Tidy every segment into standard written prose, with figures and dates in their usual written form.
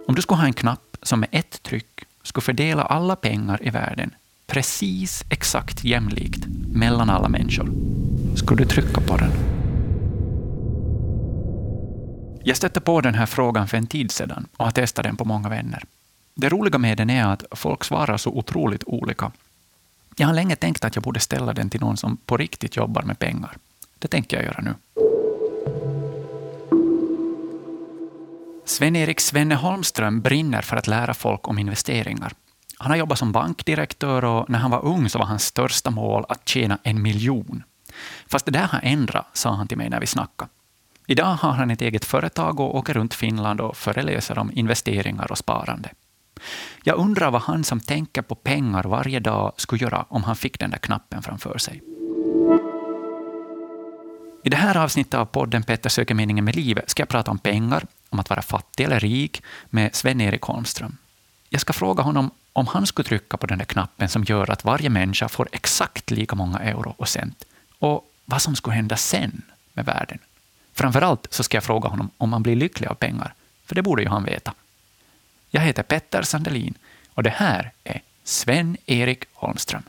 Om du skulle ha en knapp som med ett tryck skulle fördela alla pengar i världen precis exakt jämlikt mellan alla människor, skulle du trycka på den? Jag stötte på den här frågan för en tid sedan och har testat den på många vänner. Det roliga med den är att folk svarar så otroligt olika. Jag har länge tänkt att jag borde ställa den till någon som på riktigt jobbar med pengar. Det tänker jag göra nu. Sven-Erik Svenne Holmström brinner för att lära folk om investeringar. Han har jobbat som bankdirektör och när han var ung så var hans största mål att tjäna 1 miljon. Fast det där har ändrat, sa han till mig när vi snackade. Idag har han ett eget företag och åker runt Finland och föreläser om investeringar och sparande. Jag undrar vad han som tänker på pengar varje dag skulle göra om han fick den där knappen framför sig. I det här avsnittet av podden Petter söker meningen med livet ska jag prata om pengar, om att vara fattig eller rik med Sven-Erik Holmström. Jag ska fråga honom om han skulle trycka på den där knappen som gör att varje människa får exakt lika många euro och cent. Och vad som skulle hända sen med världen. Framförallt så ska jag fråga honom om han blir lycklig av pengar, för det borde ju han veta. Jag heter Petter Sandelin och det här är Sven-Erik Holmström.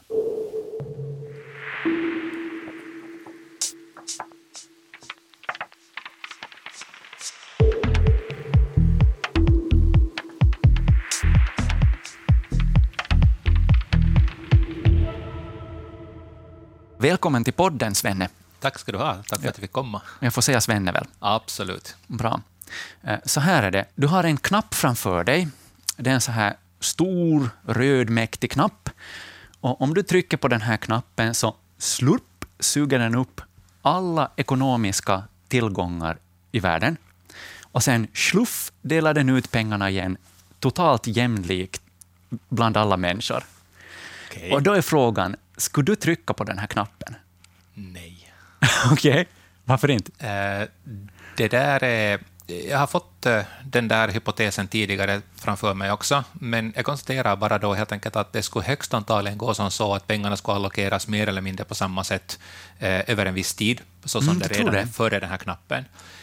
Välkommen till podden, Svenne. Tack ska du ha. Tack för att du fick komma. Jag får säga Svenne väl? Absolut. Bra. Så här är det. Du har en knapp framför dig. Det är en så här stor, röd, mäktig knapp. Och om du trycker på den här knappen så slurp suger den upp alla ekonomiska tillgångar i världen. Och sen sluff delar den ut pengarna igen totalt jämlikt bland alla människor. Okay. Och då är frågan, skulle du trycka på den här knappen? Nej. Okej, varför inte? Det där är... Jag har fått den där hypotesen tidigare framför mig också, men jag konstaterar bara då helt enkelt att det skulle högst antagligen gå som så att pengarna skulle allokeras mer eller mindre på samma sätt över en viss tid, så som det redan är före den här knappen.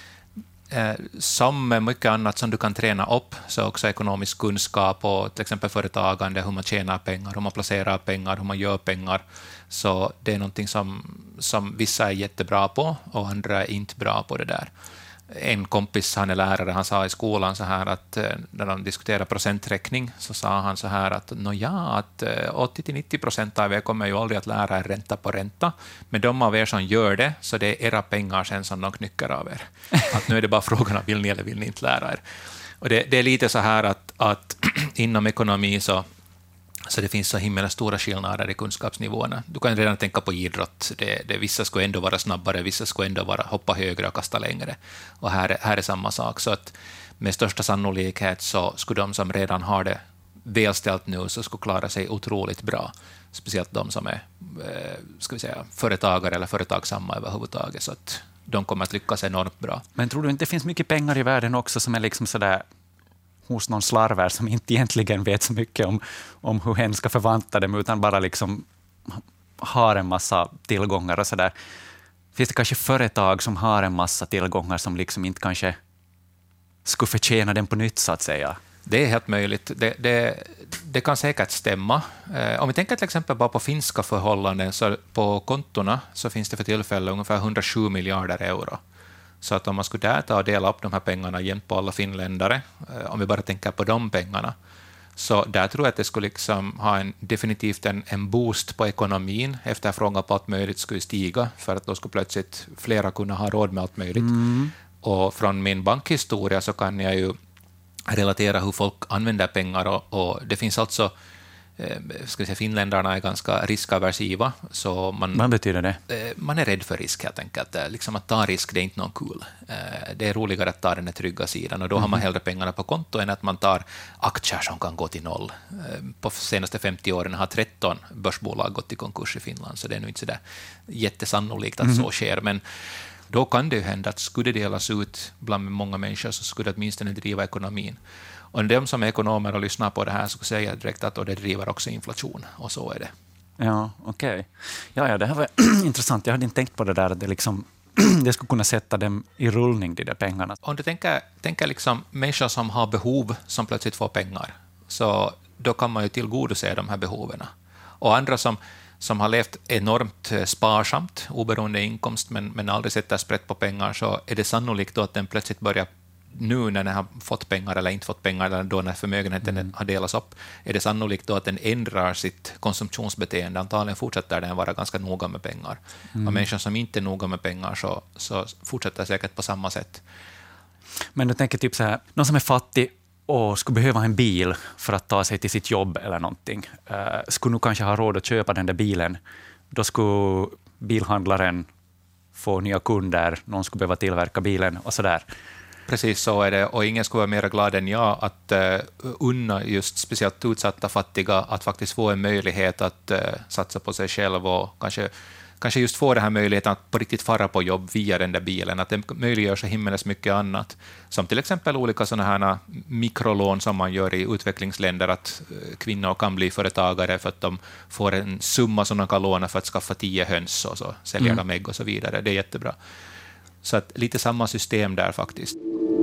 Som mycket annat som du kan träna upp, så också ekonomisk kunskap och till exempel företagande, hur man tjänar pengar, hur man placerar pengar, hur man gör pengar. Så det är någonting som vissa är jättebra på och andra är inte bra på det där. En kompis, han är lärare, han sa i skolan så här att när de diskuterade procenträkning så sa han så här att 80-90% av er kommer ju aldrig att lära er ränta på ränta, men de av er som gör det, så det är era pengar sen som de knycker av er. Att nu är det bara frågan om vill ni eller vill ni inte lära er. Och det är lite så här att inom ekonomi så det finns så himla stora skillnader i kunskapsnivåerna. Du kan redan tänka på idrott. Vissa skulle ändå vara snabbare, vissa skulle ändå hoppa högre och kasta längre. Och här är samma sak. Så att med största sannolikhet så skulle de som redan har det välställt nu så skulle klara sig otroligt bra. Speciellt de som är företagare eller företagsamma överhuvudtaget. Så att de kommer att lyckas enormt bra. Men tror du inte det finns mycket pengar i världen också som är liksom sådär hos någon slarver som inte egentligen vet så mycket om hur hen ska förvalta dem, utan bara liksom har en massa tillgångar och sådär. Finns det kanske företag som har en massa tillgångar som liksom inte kanske skulle förtjäna den på nytt, så att säga? Det är helt möjligt. Det kan säkert stämma. Om vi tänker till exempel bara på finska förhållanden, så på kontona så finns det för tillfället ungefär 107 miljarder euro. Så att om man skulle där ta och dela upp de här pengarna jämt på alla finländare, om vi bara tänker på de pengarna, så där tror jag att det skulle liksom ha definitivt en boost på ekonomin. Efterfrågan på allt möjligt skulle stiga, för att då skulle plötsligt flera kunna ha råd med allt möjligt. Och från min bankhistoria så kan jag ju relatera hur folk använder pengar, och det finns alltså finländarna är ganska riskaversiva. Så vad betyder det? Man är rädd för risk helt enkelt. Liksom att ta risk, det är inte någon kul. Det är roligare att ta den trygga sidan, och då har man hellre pengarna på konto än att man tar aktier som kan gå till noll. På senaste 50 åren har 13 börsbolag gått i konkurs i Finland, så det är nog inte så där jättesannolikt att så sker. Men då kan det ju hända att skulle det delas ut bland många människor, så skulle det åtminstone driva ekonomin. Och de som är ekonomer och lyssnar på det här så säger jag direkt att det driver också inflation, och så är det. Ja, okej. Ja, det här var intressant. Jag hade inte tänkt på det där att det liksom det skulle kunna sätta dem i rullning, de där pengarna. Om du tänker liksom människor som har behov som plötsligt får pengar, så då kan man ju tillgodose de här behoven. Och andra som har levt enormt sparsamt, oberoende inkomst, men aldrig sätter sprätt på pengar, så är det sannolikt då att den plötsligt börjar, nu när den har fått pengar eller inte fått pengar, eller då när förmögenheten har delats upp, är det sannolikt då att den ändrar sitt konsumtionsbeteende. Antagligen fortsätter den vara ganska noga med pengar. Och människor som inte är noga med pengar så fortsätter säkert på samma sätt. Men du tänker typ så här, någon som är fattig och skulle behöva en bil för att ta sig till sitt jobb eller någonting, skulle nog kanske ha råd att köpa den där bilen. Då skulle bilhandlaren få nya kunder, någon skulle behöva tillverka bilen och så där. Precis så är det, och ingen skulle vara mer glad än jag att unna just speciellt utsatta fattiga att faktiskt få en möjlighet att satsa på sig själv och kanske just få den här möjligheten att på riktigt fara på jobb via den där bilen, att det möjliggör så himmelens mycket annat. Som till exempel olika sådana här mikrolån som man gör i utvecklingsländer, att kvinnor kan bli företagare för att de får en summa som de kan låna för att skaffa 10 höns och så säljer de ägg och så vidare. Det är jättebra. Så att lite samma system där faktiskt.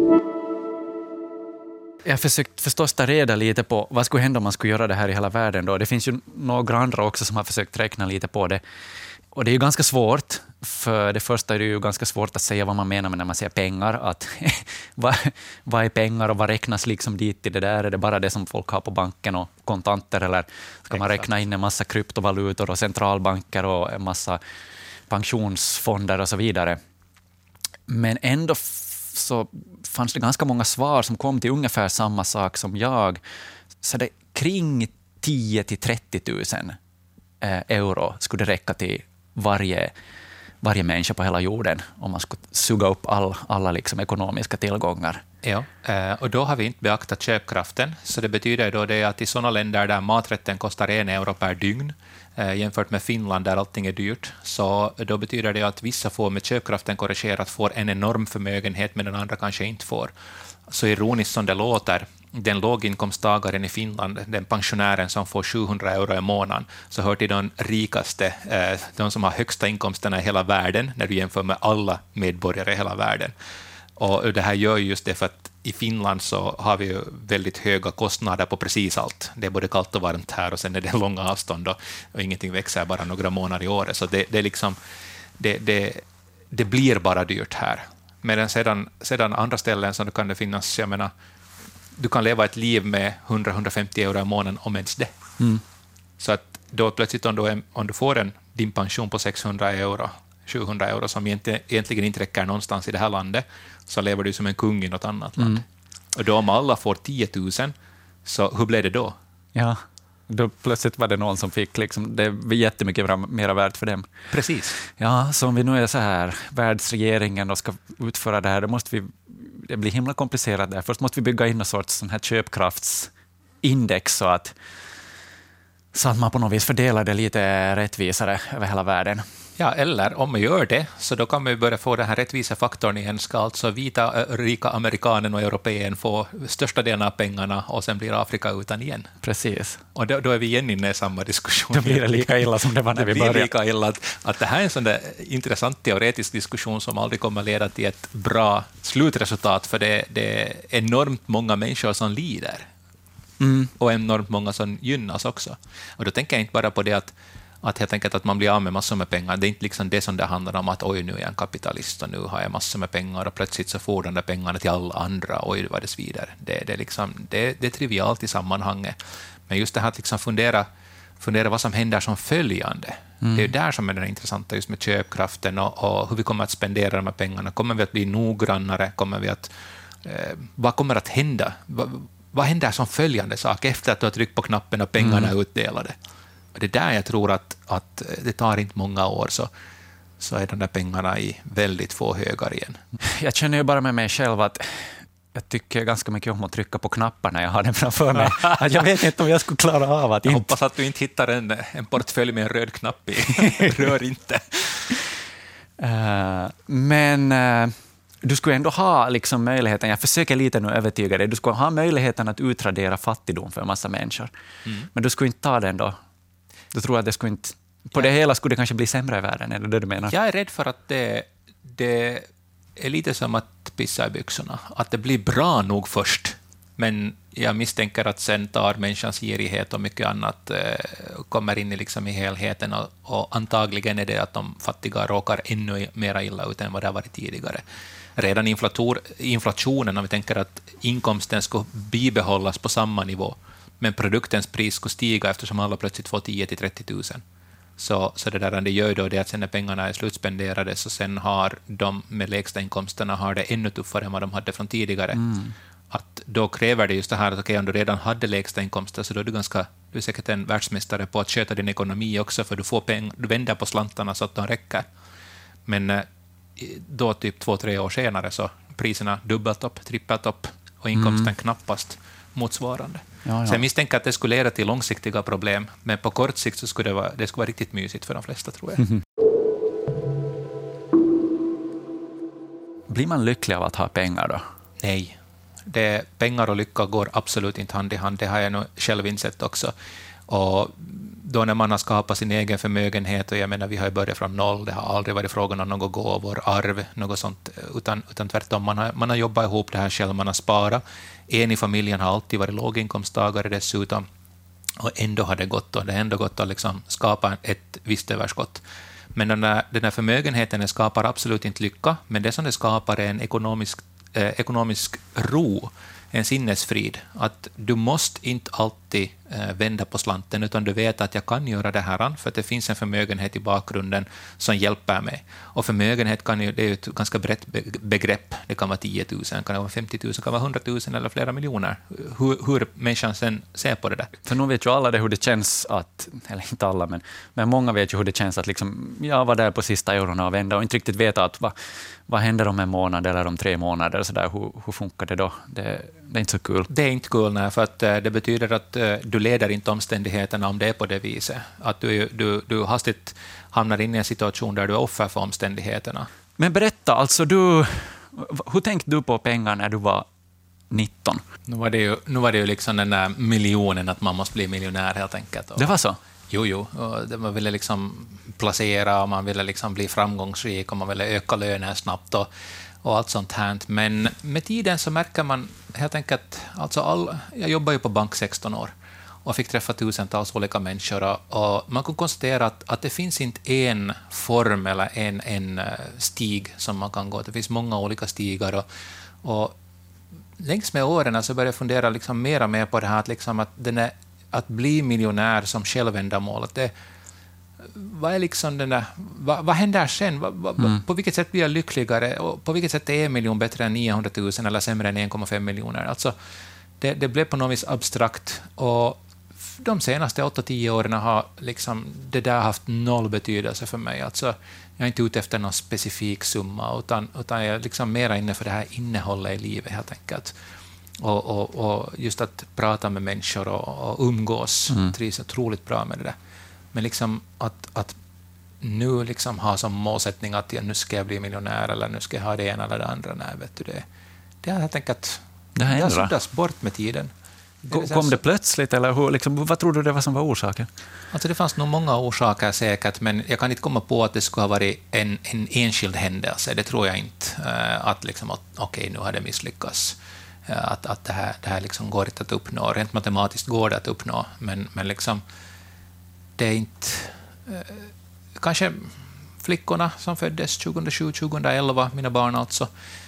Jag har försökt förstås ta reda lite på vad skulle hända om man skulle göra det här i hela världen. Då. Det finns ju några andra också som har försökt räkna lite på det. Och det är ju ganska svårt. För det första är det ju ganska svårt att säga vad man menar med när man säger pengar. Att vad är pengar och vad räknas liksom dit i det där? Är det bara det som folk har på banken och kontanter? Eller ska man räkna in en massa kryptovalutor och centralbanker och en massa pensionsfonder och så vidare? Men ändå så fanns det ganska många svar som kom till ungefär samma sak som jag. Så det kring 10 till 30 000 euro skulle det räcka till varje människa på hela jorden om man skulle suga upp alla liksom ekonomiska tillgångar. Ja, och då har vi inte beaktat köpkraften, så det betyder då det att i sådana länder där maträtten kostar 1 euro per dygn, jämfört med Finland där allting är dyrt, så då betyder det att vissa får med köpkraften korrigerat får en enorm förmögenhet medan andra kanske inte får. Så ironiskt som det låter, den låginkomsttagaren i Finland, den pensionären som får 700 euro i månaden, så hör till de rikaste, de som har högsta inkomsterna i hela världen när du jämför med alla medborgare i hela världen. Och det här gör just det för att i Finland så har vi ju väldigt höga kostnader på precis allt. Det är både kallt och varmt här och sen är det långa avstånd och ingenting växer bara några månader i året. Så det är liksom, det blir bara dyrt här. Men sedan andra ställen så kan det finnas, jag menar, du kan leva ett liv med 100-150 euro i månaden om ens det. Så att då plötsligt om du får din pension på 600 euro, 700 euro som egentligen inte räcker någonstans i det här landet, så lever du som en kung i något annat land. Och då om alla får 10 000, så hur blev det då? Ja, då plötsligt var det någon som fick, liksom, det är jättemycket mer värt för dem. Precis. Ja, så om vi nu är så här, världsregeringen och ska utföra det här, då måste det blir himla komplicerat där. Först måste vi bygga in en sorts sån här köpkraftsindex så att man på något vis fördelar det lite rättvisare över hela världen. Ja, eller om man gör det, så då kan man börja få den här rättvisa faktorn igen. Ska alltså vita, rika amerikanen och europeen få största delen av pengarna och sen blir Afrika utan igen. Precis. Och då är vi igen inne i samma diskussion. Då blir det lika illa som det var när vi började. Det blir lika illa att det här är en sån där intressant teoretisk diskussion som aldrig kommer leda till ett bra slutresultat, för det är enormt många människor som lider. Och enormt många som gynnas också. Och då tänker jag inte bara på det att helt enkelt att man blir av med massor med pengar. Det är inte liksom det som det handlar om, att oj, nu är jag en kapitalist och nu har jag massor med pengar och plötsligt så får de där pengarna till alla andra, oj, vad det svider. Det är trivialt i sammanhanget. Men just det här att liksom fundera vad som händer som följande. Det är ju där som är det intressanta just med köpkraften och hur vi kommer att spendera de här pengarna. Kommer vi att bli noggrannare? Vad kommer att hända? Vad händer som följande sak efter att du har tryckt på knappen och pengarna är utdelade? Och det är där jag tror att det tar inte många år så är de där pengarna i väldigt få högar igen. Jag känner ju bara med mig själv att jag tycker ganska mycket om att trycka på knappar när jag har den framför mig. Att jag vet inte om jag skulle klara av att jag hoppas att du inte hittar en portfölj med en röd knapp i. Rör inte. Men du skulle ändå ha liksom möjligheten, jag försöker lite nu övertyga dig, du skulle ha möjligheten att utradera fattigdom för en massa människor. Men du skulle inte ta den då. Du tror att det skulle inte... På det hela skulle det kanske bli sämre i världen, är det du menar? Jag är rädd för att det är lite som att pissa i byxorna. Att det blir bra nog först, men jag misstänker att sen tar människans girighet och mycket annat kommer in liksom i helheten, och antagligen är det att de fattiga råkar ännu mer illa ut än vad det har varit tidigare. Redan inflationen, om vi tänker att inkomsten ska bibehållas på samma nivå, men produktens pris ska stiga eftersom alla plötsligt får 10 till 30 000. Så det gör då det att sen när pengarna är slutspenderade, så sen har de med lägsta inkomsterna har det ännu tuffare än vad de hade från tidigare. Att då kräver det just det här att om du redan hade lägsta inkomster, så då är du är säkert en världsmästare på att sköta din ekonomi också, för du vänder på slantarna så att de räcker. Men då typ 2-3 år senare så priserna dubbelt upp, trippelt upp, och inkomsten knappast motsvarande. Ja. Så jag misstänker att det skulle leda till långsiktiga problem, men på kort sikt så skulle det vara riktigt mysigt för de flesta, tror jag. Blir man lycklig av att ha pengar då? Nej. Pengar och lycka går absolut inte hand i hand. Det har jag nog själv insett också. Och då när man har skapat sin egen förmögenhet, och jag menar, vi har ju börjat från noll, det har aldrig varit frågan om något gåvor, arv, något sånt, utan tvärtom, man har jobbat ihop det här själv, man har sparat. En i familjen har alltid varit låginkomsttagare dessutom, och ändå har det gått att liksom skapa ett visst överskott. Men den här förmögenheten skapar absolut inte lycka, men det som det skapar är en ekonomisk ro, en sinnesfrid, att du måste inte alltid vända på slanten, utan du vet att jag kan göra det här, för att det finns en förmögenhet i bakgrunden som hjälper mig. Och förmögenhet det är ju ett ganska brett begrepp. Det kan vara 10 000, kan vara 50 000, kan vara 100 000 eller flera miljoner. Hur människan sen ser på det där. För nu vet ju alla det hur det känns att, eller inte alla, men många vet ju hur det känns att liksom, jag var där på sista eurona och vända och inte riktigt veta att vad händer om en månad eller om 3 månader, så där, hur funkar det då? Det är inte så kul. Det är inte kul, nej, för att det betyder att du leder inte omständigheterna om det är på det viset. Att du hastigt hamnar in i en situation där du är offer för omständigheterna. Men berätta, alltså hur tänkte du på pengar när du var 19? Nu var det ju liksom den där miljonen, att man måste bli miljonär helt enkelt. Det var så? Jo. Och man ville liksom placera, och man ville liksom bli framgångsrik, och man ville öka lönen snabbt och allt sånt här. Men med tiden så märker man helt enkelt, alltså jag jobbar ju på bank 16 år och fick träffa tusentals olika människor, och man kan konstatera att det finns inte en form eller en stig som man kan gå. Det finns många olika stigar, och längs med åren så började jag fundera liksom mer och mer på det här, att bli miljonär som självändamål. Vad är liksom vad händer sen? På vilket sätt blir jag lyckligare? Och på vilket sätt är 1 miljon bättre än 900 000 eller sämre än 1,5 miljoner? Alltså, det blev på något vis abstrakt, och de senaste 8-10 åren har liksom det där haft noll betydelse för mig. Alltså, jag är inte ute efter någon specifik summa, utan jag är liksom mer inne för det här innehållet i livet helt enkelt. Och just att prata med människor och umgås, trivs otroligt bra med det där. Men liksom att nu liksom ha som målsättning att nu ska jag bli miljonär, eller nu ska jag ha det ena eller det andra. Nej, vet du, det har helt enkelt det har suddats bort med tiden. Kom det plötsligt, eller vad tror du det var som var orsaken? Alltså det fanns nog många orsaker säkert, men jag kan inte komma på att det skulle ha varit en enskild händelse. Det tror jag inte. Att liksom, okej, nu har det misslyckats. Att det här liksom går inte att uppnå. Rent matematiskt går det att uppnå, men liksom, det är inte... Kanske flickorna som föddes 2007-2011, mina barn alltså,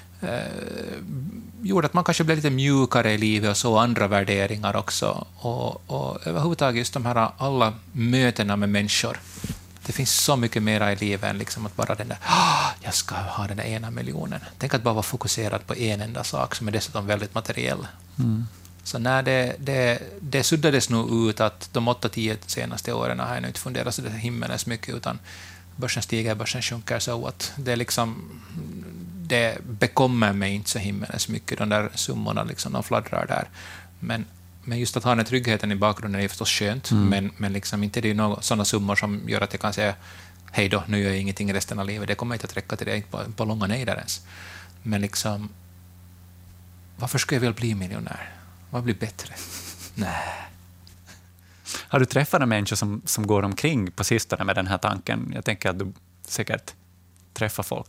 gjorde att man kanske blev lite mjukare i livet och så andra värderingar också. Och överhuvudtaget just de här alla mötena med människor. Det finns så mycket mer i livet än liksom att bara den där, jag ska ha den där 1 miljonen. Tänk att bara vara fokuserad på en enda sak som är dessutom väldigt materiell. Så när det suddades nog ut att de 8-10 senaste åren har jag inte funderat så det himmelens mycket, utan börsen stiger, börsen sjunker, så att det liksom, det bekommer mig inte så himmelens mycket, de där summorna liksom, de fladdrar där. Men just att ha den tryggheten i bakgrunden är förstås skönt, men liksom inte det är några sådana summor som gör att jag kan säga hej då, nu gör jag ingenting resten av livet, det kommer inte att räcka till det på långa nejder ens. Men liksom, varför skulle jag vilja bli miljonär? Vad blir bättre? Nej. Har du träffat en människa som går omkring på sistone med den här tanken? Jag tänker att du säkert träffar folk som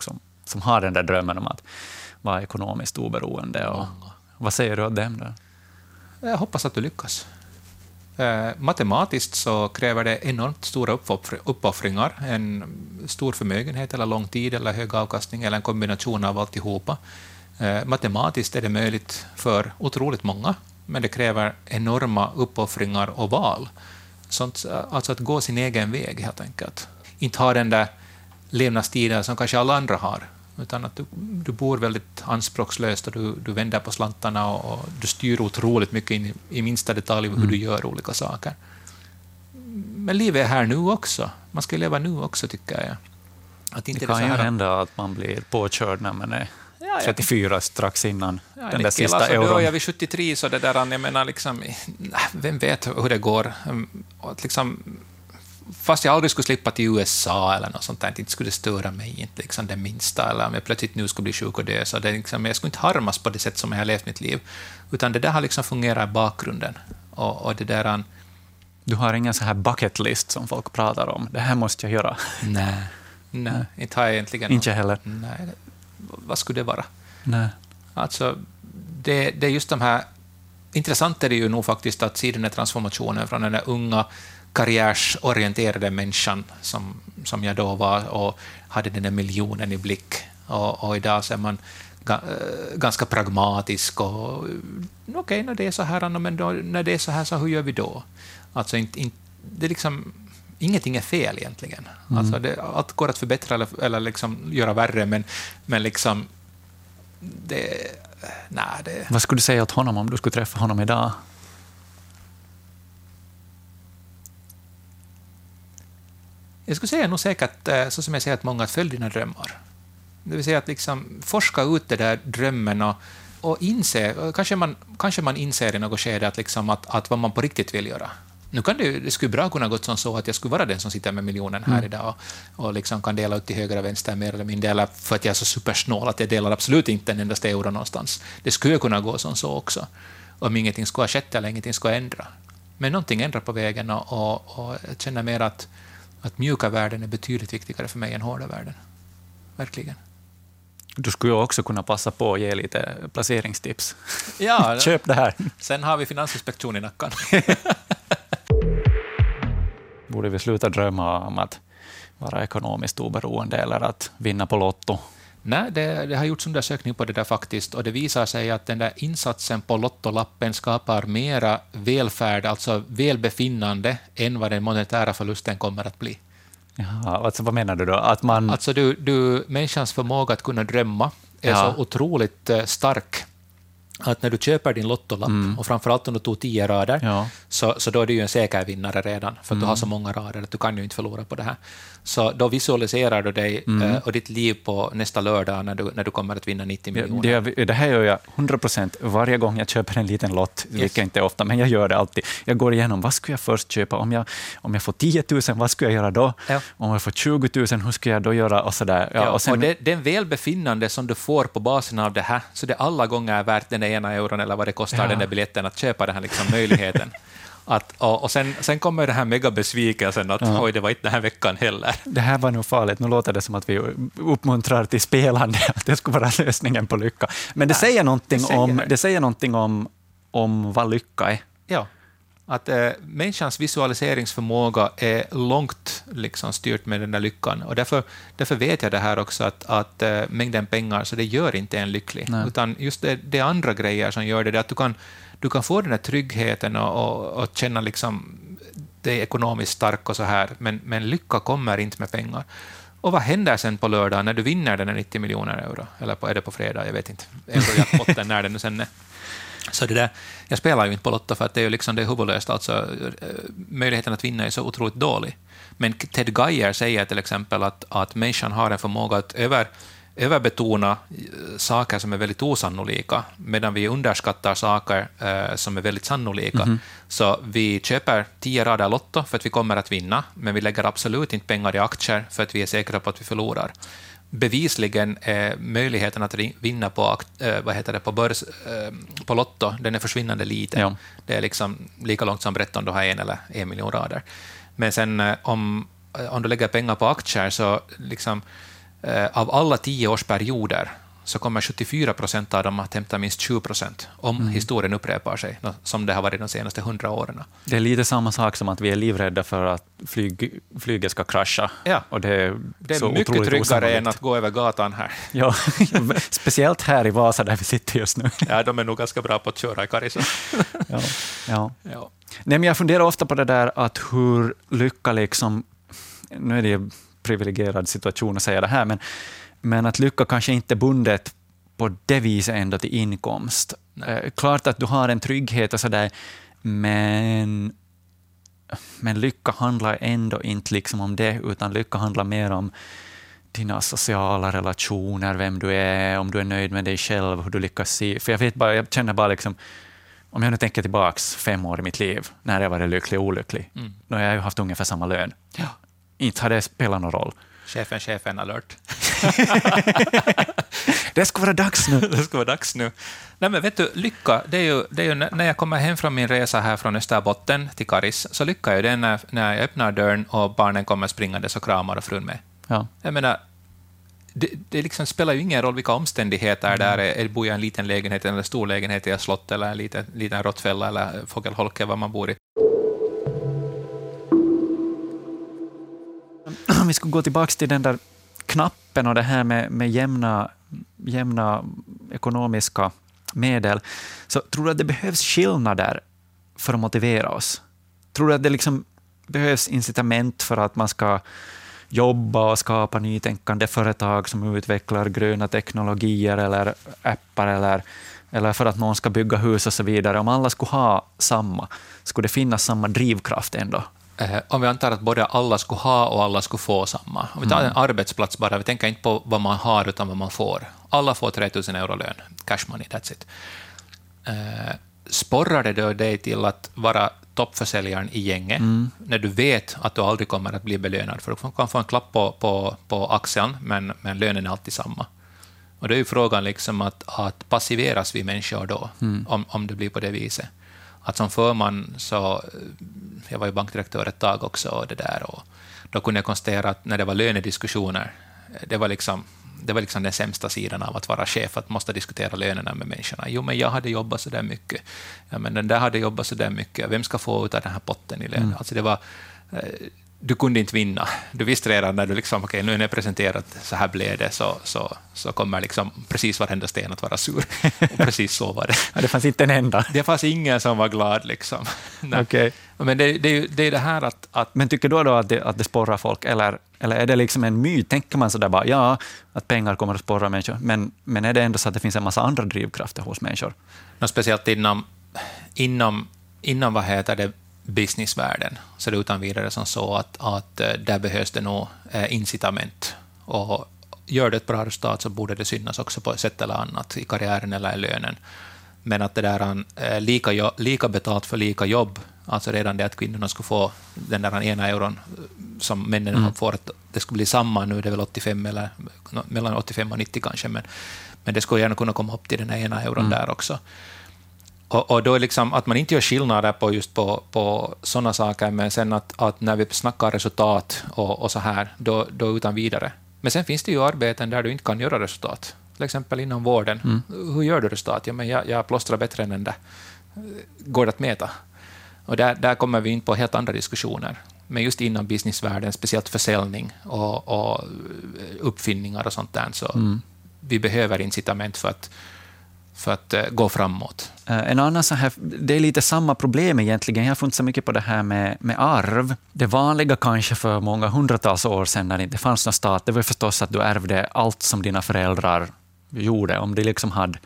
som har den där drömmen om att vara ekonomiskt oberoende. Och vad säger du åt dem då? Jag hoppas att du lyckas. Matematiskt så kräver det enormt stora uppoffringar, en stor förmögenhet eller lång tid eller hög avkastning eller en kombination av alltihopa. Matematiskt är det möjligt för otroligt många, men det kräver enorma uppoffringar och val. Sånt, alltså att gå sin egen väg helt enkelt. Inte ha den där levnadstiden som kanske alla andra har, utan att du bor väldigt anspråkslöst och du vänder på slantarna och du styr otroligt mycket in i minsta detalj hur du gör olika saker. Men livet är här nu också. Man ska leva nu också, tycker jag. Att inte det kan det så här ju hända att man blir påkörd när man är 34 strax innan den där sista alltså, euron. Då är jag vid 73, så det där, jag menar, liksom, vem vet hur det går? Att liksom, fast jag aldrig skulle slippa till USA eller något sånt där, inte skulle det störa mig, inte liksom det minsta, eller om jag plötsligt nu skulle bli sjuk och dö, så det liksom, jag skulle inte harmas på det sätt som jag har levt mitt liv, utan det där har liksom fungerat i bakgrunden. Och det där... Du har ingen så här bucket list som folk pratar om. Det här måste jag göra. Nej, inte har jag egentligen. Inte heller. Nej, vad skulle det vara? Nej. Alltså, det är just de här... Intressant är det ju nog faktiskt att se den här transformationen från den där unga, karriärsorienterade människan som jag då var och hade den där miljonen i blick. Och idag så är man ganska pragmatisk och okej, när det är så här, men då, när det är så här, så hur gör vi då? Alltså, det är liksom... Ingenting är fel egentligen. Alltså allt går att förbättra eller liksom göra värre, men liksom Vad skulle du säga åt honom om du skulle träffa honom idag? Jag skulle säga nog säkert, så som jag säger att många, att följ dina drömmar. Det vill säga att liksom forska ut det där drömmen och inse, kanske man inser i något skede att vad man på riktigt vill göra. Nu kan det skulle bra kunna gått som så att jag skulle vara den som sitter med miljonen här idag och liksom kan dela ut till höger och vänster mer eller mindre, eller för att jag är så supersnål att jag delar absolut inte en endaste euro någonstans. Det skulle kunna gå som så också, om ingenting skulle ha skett eller ingenting skulle ändra. Men någonting ändrar på vägen och jag känner mer att mjuka värden är betydligt viktigare för mig än hårda värden. Verkligen. Du skulle också kunna passa på att ge lite placeringstips. Ja, köp det här. Sen har vi Finansinspektionen i nackan. Borde vi sluta drömma om att vara ekonomiskt oberoende eller att vinna på Lotto? Nej, det har gjorts undersökning på det där faktiskt, och det visar sig att den där insatsen på lottolappen skapar mera välfärd, alltså välbefinnande, än vad den monetära förlusten kommer att bli. Ja, alltså, vad menar du då? Att man... Alltså människans förmåga att kunna drömma är så otroligt stark att när du köper din lottolapp, och framförallt om du tog 10 rader, så då är du ju en säker vinnare redan, för att du har så många rader att du kan ju inte förlora på det här. Så då visualiserar du dig och ditt liv på nästa lördag när du kommer att vinna 90 miljoner. Det här gör jag 100% varje gång jag köper en liten lott, vilket inte är ofta, men jag gör det alltid. Jag går igenom, vad skulle jag först köpa? Om jag får 10 000, vad skulle jag göra då? Ja. Om jag får 20 000, hur skulle jag då göra? Och sådär. Ja, och det är välbefinnande som du får på basen av det här, så det alla gånger är värt den ena euron eller vad det kostar den där biljetten att köpa den här liksom möjligheten. Och sen kommer den här megabesvikelsen att oj, det var inte den här veckan heller. Det här var nog farligt. Nu låter det som att vi uppmuntrar till spelande, att det skulle vara lösningen på lycka. Men det säger någonting om vad lycka är. Ja, att människans visualiseringsförmåga är långt liksom styrt med den där lyckan. Och därför vet jag det här också, att mängden pengar, så det gör inte en lycklig. Nej. Utan just det är andra grejer som gör det, att du kan få den här tryggheten och känna liksom dig ekonomiskt stark och så här, men lycka kommer inte med pengar. Och vad händer sen på lördag när du vinner den här 90 miljoner euro? Eller är det på fredag? Jag vet inte. Eurojackpotten när den nu sen är. Så det där, jag spelar ju inte på Lotto för att det är liksom det huvudlöst. Alltså, möjligheten att vinna är så otroligt dålig. Men Ted Geyer säger till exempel att människan har en förmåga att överbetona saker som är väldigt osannolika, medan vi underskattar saker som är väldigt sannolika. Så vi köper 10 rader Lotto för att vi kommer att vinna, men vi lägger absolut inte pengar i aktier för att vi är säkra på att vi förlorar. Bevisligen är möjligheten att vinna på börs, på Lotto, den är försvinnande liten. Ja. Det är liksom lika långt som brett om du har 1 eller 1 miljon rader. Men sen om du lägger pengar på aktier, så liksom av alla 10-årsperioder så kommer 74% av dem att hämta minst 20% om historien upprepar sig, som det har varit de senaste 100 åren. Det är lite samma sak som att vi är livrädda för att flyget ska krascha. Ja. Och det är så mycket otroligt tryggare osannolikt. än att gå över gatan här. Ja, speciellt här i Vasa där vi sitter just nu. Ja, de är nog ganska bra på att köra i Karis. Ja. Ja. Nej, men jag funderar ofta på det där att hur lycka liksom, nu är det en privilegierad situation att säga det här, men att lycka kanske inte är bundet på det viset ändå till inkomst. Klart att du har en trygghet och sådär, men lycka handlar ändå inte liksom om det, utan lycka handlar mer om dina sociala relationer, vem du är, om du är nöjd med dig själv, hur du lyckas se. För jag känner bara liksom, om jag nu tänker tillbaks 5 år i mitt liv, när jag var lycklig och olycklig, då har jag ju haft ungefär samma lön. Ja. Inte har det spelat någon roll. Chefen alert. Det ska vara dags nu. Det ska vara dags nu. Nej, men vet du, lycka, det är ju när jag kommer hem från min resa här från Österbotten till Karis, så lycka är det när jag öppnar dörren och barnen kommer springande och kramar och frun med. Ja. Jag menar, det liksom spelar ju ingen roll vilka omständigheter där är. Bor jag i en liten lägenhet eller en stor lägenhet i ett slott eller en liten råttfälla eller fågelholke, var man bor i. Om vi ska gå tillbaka till den där knappen och det här med jämna ekonomiska medel, så tror du att det behövs skillnader för att motivera oss? Tror du att det liksom behövs incitament för att man ska jobba och skapa nytänkande företag som utvecklar gröna teknologier eller appar eller för att någon ska bygga hus och så vidare? Om alla skulle ha samma, skulle det finnas samma drivkraft ändå? Om vi antar att både alla skulle ha och alla skulle få samma. Om vi tar en arbetsplats bara, vi tänker inte på vad man har utan vad man får. Alla får 3 000 euro lön, cash money, that's it. Sporrar det då dig till att vara toppförsäljaren i gänget, när du vet att du aldrig kommer att bli belönad, för du kan få en klapp på axeln, men lönen är alltid samma. Och det är ju frågan liksom att passiveras vi människor då, om det blir på det viset. Att som förman så, jag var ju bankdirektör ett tag också, och då kunde jag konstatera att när det var lönediskussioner, det var liksom den sämsta sidan av att vara chef, att måste diskutera lönerna med människorna. Jo, men jag hade jobbat så där mycket. Ja, men den där hade jobbat så där mycket. Vem ska få ut av den här potten i lön? Alltså det var, du kunde inte vinna. Du visste redan när du liksom, okej, nu är det presenterat, så här blev det, så kommer liksom precis varenda sten att vara sur. Och precis så var det. Ja, det fanns inte en enda. Det fanns ingen som var glad liksom. Okay. Men det är det här att... Men tycker du då att det sporrar folk, eller är det liksom en myt? Tänker man så där bara, ja, att pengar kommer att sporra människor, men är det ändå så att det finns en massa andra drivkrafter hos människor? Speciellt inom vad heter det, businessvärlden, så det är utan vidare som så att där behövs det nog incitament, och gör det ett bra resultat så borde det synas också på ett sätt eller annat i karriären eller i lönen. Men att det där lika betalt för lika jobb, alltså redan det att kvinnorna skulle få den där 1 euron som männen får, att det skulle bli samma, nu är det väl 85 eller mellan 85 och 90 kanske, men det skulle gärna kunna komma upp till den här 1 euron där också. Och då är liksom att man inte gör skillnader på sådana saker, men sen att när vi snackar resultat och så här, då utan vidare. Men sen finns det ju arbeten där du inte kan göra resultat. Till exempel inom vården. Hur gör du resultat? Ja, men jag plåstrar bättre än den där. Går det att mäta? Och där kommer vi in på helt andra diskussioner. Men just inom businessvärlden, speciellt försäljning och uppfinningar och sånt där, så vi behöver incitament för att gå framåt. En annan så här, det är lite samma problem egentligen. Jag har funnit så mycket på det här med arv. Det vanliga kanske för många hundratals år sedan när det inte fanns någon stat, det var förstås att du ärvde allt som dina föräldrar gjorde. Om de liksom hade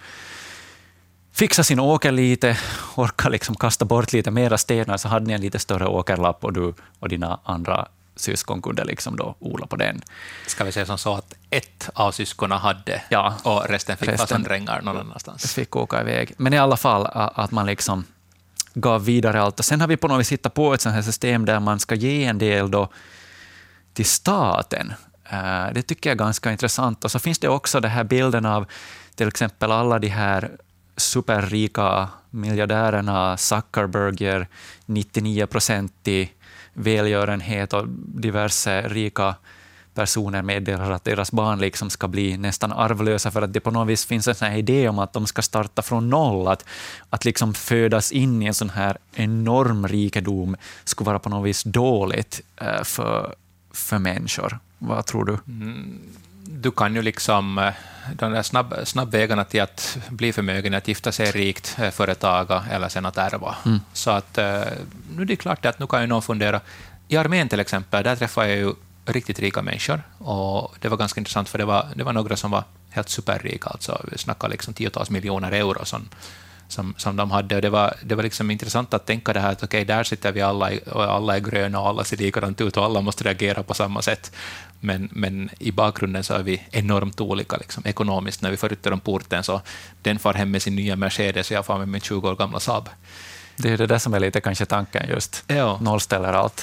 fixat sin åker lite, orkade liksom kasta bort lite mera stenar, så hade ni en lite större åkerlapp, och du och dina andra syskon kunde liksom då odla på den. Ska vi säga som så att ett av syskonen hade, och resten fick drängar någon annanstans. Fick åka iväg. Men i alla fall att man liksom gav vidare allt. Och sen har vi på något vis hittat på ett sånt här system där man ska ge en del då till staten. Det tycker jag är ganska intressant. Och så finns det också den här bilden av till exempel alla de här superrika miljardärerna, Zuckerberg ger 99% i välgörenhet och diverse rika personer meddelar att deras barn liksom ska bli nästan arvlösa för att det på något vis finns en sån här idé om att de ska starta från noll, att liksom födas in i en sån här enorm rikedom skulle vara på något vis dåligt för människor. Vad tror du? Du kan ju liksom de där snabbvägarna till att bli förmögen, att gifta sig rikt, företaga eller sen att ärva. Så att nu är det klart att nu kan ju någon fundera. I armén till exempel, där träffade jag ju riktigt rika människor, och det var ganska intressant för det var några som var helt superrika, alltså vi snackade liksom 10-tals miljoner euro som de hade, och det var liksom intressant att tänka det här att okej, där sitter vi alla och alla är gröna och alla ser likadant ut och alla måste reagera på samma sätt, men i bakgrunden så är vi enormt olika liksom, ekonomiskt. När vi får ut genom porten så den far hem med sin nya Mercedes och jag far med min 20 år gamla Saab. Det är det där som är lite kanske tanken just. Ja. Nollställer allt.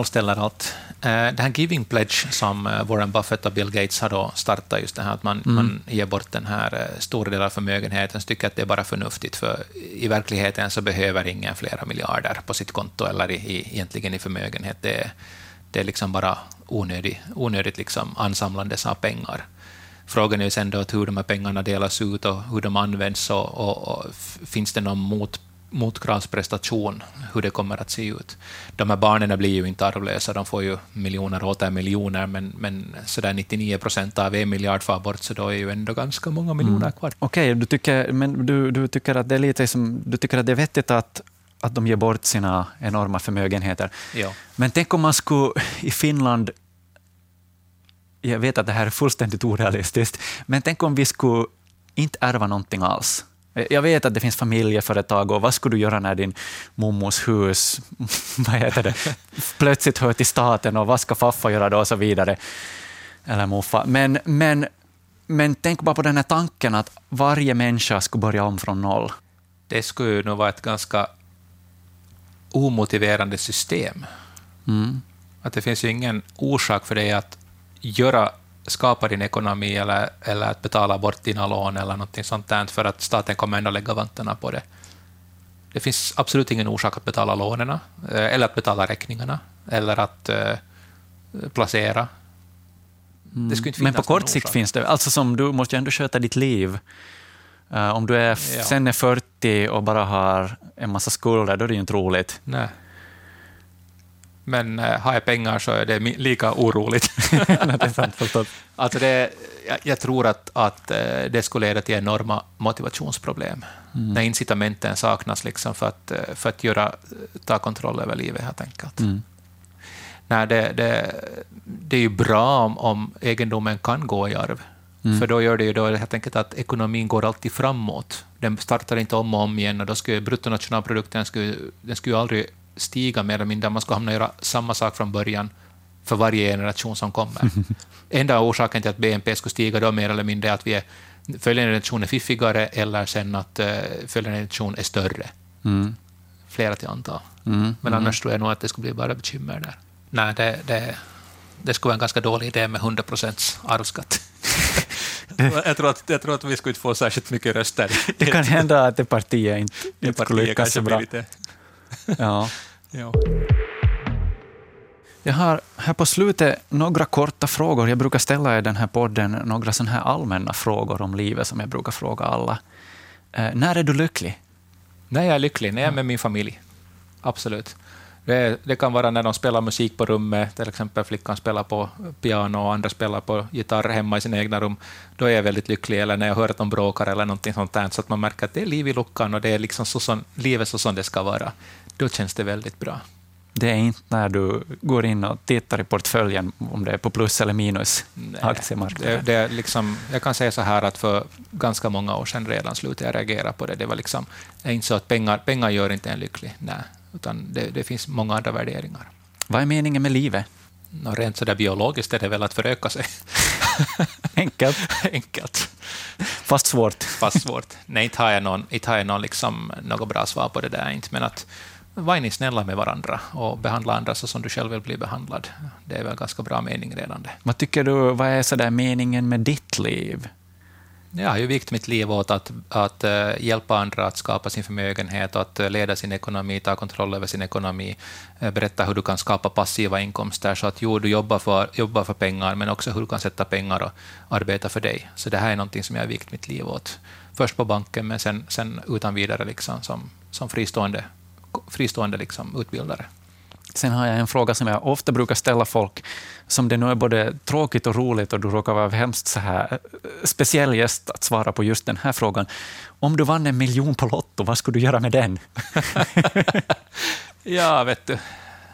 Det här Giving Pledge som Warren Buffett och Bill Gates har då startat, just det här att man ger bort den här stora delen av förmögenheten, så tycker jag att det är bara förnuftigt, för i verkligheten så behöver ingen flera miljarder på sitt konto eller egentligen i förmögenhet. Det är liksom bara onödigt liksom ansamlandes av pengar. Frågan är ju sen då hur de här pengarna delas ut och hur de används, och finns det någon motkravsprestation, hur det kommer att se ut. De här barnen blir ju inte arvlösa, de får ju miljoner och åter miljoner, men sådär 99% av 1 miljard far bort, så då är ju ändå ganska många miljoner kvar. Okej, du tycker att det är lite som, du tycker att det är vettigt att de ger bort sina enorma förmögenheter. Ja. Men tänk om man skulle i Finland, jag vet att det här är fullständigt orealistiskt, men tänk om vi skulle inte ärva någonting alls. Jag vet att det finns familjeföretag, och vad skulle du göra när din mommos hus plötsligt hör till staten, och vad ska faffa göra då och så vidare, eller moffa. Men tänk bara på den här tanken att varje människa skulle börja om från noll. Det skulle ju nog vara ett ganska omotiverande system. Att det finns ju ingen orsak för dig att skapa din ekonomi eller att betala bort dina lån eller något sånt där, för att staten kommer ändå lägga vantarna på det. Det finns absolut ingen orsak att betala lånen eller att betala räkningarna eller att placera. Det skulle inte Men på kort orsak. sikt finns det, alltså som du måste ju ändå sköta ditt liv. Om du sen är 40 och bara har en massa skulder, då är det ju inte roligt. Nej. Men har jag pengar så är det lika oroligt. Det är sant, förstås. Alltså jag tror att det skulle leda till enorma motivationsproblem. När incitamenten saknas liksom för att ta kontroll över livet, helt enkelt. Nej, det är ju bra om egendomen kan gå i arv. För då gör det ju då helt enkelt att ekonomin går alltid framåt. Den startar inte om och om igen, och då skulle bruttonationalprodukten den skulle aldrig stiga mer eller mindre. Man ska hamna göra samma sak från början för varje generation som kommer. Enda orsaken till att BNP skulle stiga då mer eller mindre är att följande generation är fiffigare, eller sen att följande generation är större. Flera till antal. Men annars tror jag nog att det skulle bli bara bekymmer där. Nej, det skulle vara en ganska dålig idé med 100% arvsskatt. jag tror att vi skulle inte få särskilt mycket röster. Det kan hända att det partiet inte skulle lyckas så bra. Ja. Jag har här på slutet några korta frågor. Jag brukar ställa i den här podden några sådana här allmänna frågor om livet som jag brukar fråga alla. När är du lycklig? När jag är lycklig? När jag är med min familj. Absolut. Det kan vara när de spelar musik på rummet, till exempel flickan spelar på piano och andra spelar på gitarr hemma i sina egna rum. Då är jag väldigt lycklig, eller när jag hör att de bråkar eller någonting sånt där, så att man märker att det är liv i luckan och det är liksom livet så som det ska vara. Då känns det väldigt bra. Det är inte när du går in och tittar i portföljen om det är på plus eller minus aktiemarknaden. Det är liksom, jag kan säga så här att för ganska många år sedan redan slutade jag reagera på det. Det var liksom, jag insåg att pengar gör inte en lycklig. Nej, utan det finns många andra värderingar. Vad är meningen med livet? Rent sådär biologiskt är det väl att föröka sig. Enkelt. Fast svårt. Nej, inte har jag någon liksom, något bra svar på det där. Inte, men att var ni snälla med varandra och behandla andra så som du själv vill bli behandlad. Det är väl ganska bra mening redan det. Vad tycker du, vad är så där meningen med ditt liv? Jag har ju vikt mitt liv åt att hjälpa andra att skapa sin förmögenhet, att leda sin ekonomi, ta kontroll över sin ekonomi, berätta hur du kan skapa passiva inkomster, så att du jobbar för pengar, men också hur du kan sätta pengar och arbeta för dig. Så det här är någonting som jag har vikt mitt liv åt. Först på banken, men sen utan vidare liksom, som fristående liksom, utbildare. Sen har jag en fråga som jag ofta brukar ställa folk, som det nu är både tråkigt och roligt, och du råkar vara hemskt så här speciell gäst att svara på just den här frågan. Om du vann 1 miljon på Lotto, vad skulle du göra med den? Ja, vet du.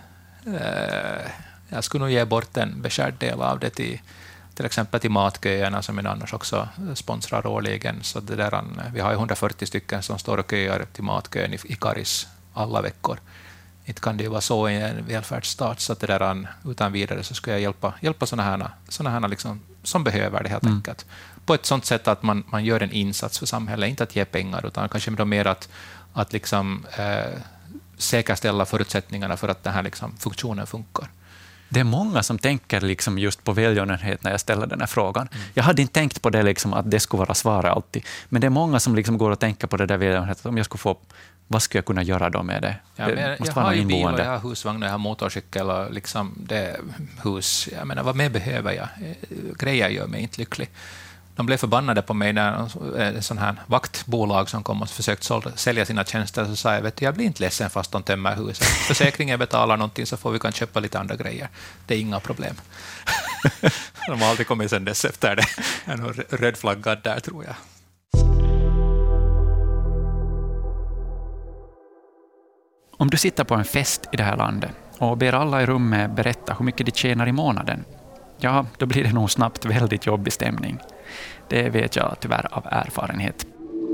Jag skulle nog ge bort en beskärd del av det till exempel till matköerna, som vi annars också sponsrar årligen. Så vi har 140 stycken som står och köar till matkön i Karis alla veckor. Inte kan det ju vara så i en välfärdsstat, så att utan vidare så ska jag hjälpa sådana här liksom, som behöver det helt enkelt. På ett sådant sätt att man gör en insats för samhället, inte att ge pengar, utan kanske mer att liksom, säkerställa förutsättningarna för att den här liksom, funktionen funkar. Det är många som tänker liksom just på välgörenhet när jag ställer den här frågan. Jag hade inte tänkt på det liksom, att det skulle vara svaret alltid, men det är många som liksom går och tänker på det där välgörenhet, om jag skulle få, vad skulle jag kunna göra då med det? Ja, men jag har ju bil, och jag har husvagn, och jag har motorcykel och liksom det hus. Jag menar, vad mer behöver jag? Grejer gör mig inte lycklig. De blev förbannade på mig när en sån här vaktbolag som kom och försökt sälja sina tjänster, så sa jag blir inte ledsen fast de tömmer huset. Försäkringen betalar någonting, så får vi kan köpa lite andra grejer. Det är inga problem. De har alltid kommit sen dess efter det. Jag är nog rödflaggad där, tror jag. Om du sitter på en fest i det här landet och ber alla i rummet berätta hur mycket de tjänar i månaden, ja, då blir det nog snabbt väldigt jobbig stämning. Det vet jag tyvärr av erfarenhet.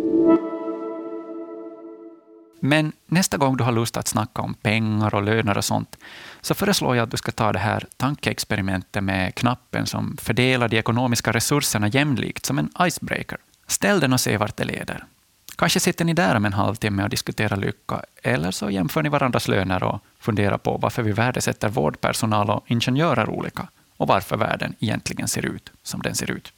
Men nästa gång du har lust att snacka om pengar och löner och sånt, så föreslår jag att du ska ta det här tankeexperimentet med knappen som fördelar de ekonomiska resurserna jämlikt som en icebreaker. Ställ den och se vart det leder. Kanske sitter ni där om en halvtimme och diskuterar lycka, eller så jämför ni varandras löner och funderar på varför vi värdesätter vårdpersonal och ingenjörer olika, och varför världen egentligen ser ut som den ser ut.